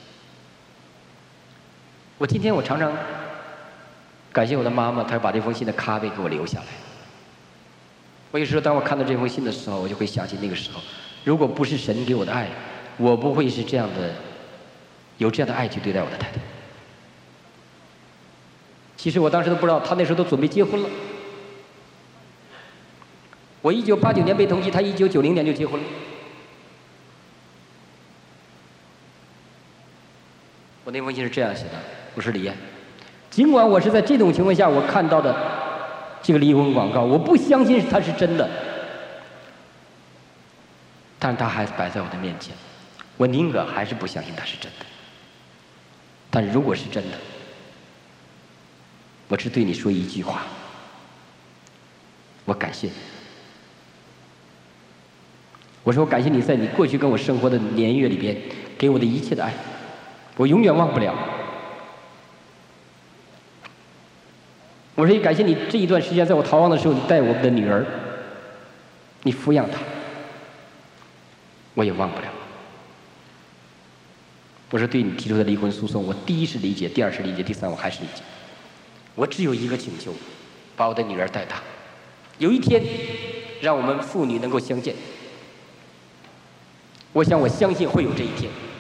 我今天我常常感谢我的妈妈，她把这封信的咖啡给我留下来。我有时候当我看到这封信的时候，我就会想起那个时候，如果不是神给我的爱，我不会是这样的，有这样的爱去对待我的太太。其实我当时都不知道，她那时候都准备结婚了。我一九八九年被通缉，她一九九零年就结婚了。我那封信是这样写的：我说李艳， 尽管我是在这种情况下我看到的这个离婚广告，我不相信它是真的，但是它还摆在我的面前，我宁可还是不相信它是真的。但如果是真的，我只对你说一句话，我感谢你。我说我感谢你在你过去跟我生活的年月里边给我的一切的爱，我永远忘不了。我说也感谢你这一段时间在我逃亡的时候，你带我们的女儿，你抚养她，我也忘不了。我说对你提出的离婚诉讼，我第一是理解，第二是理解，第三我还是理解。我只有一个请求，把我的女儿带大，有一天让我们父女能够相见。我想我相信会有这一天。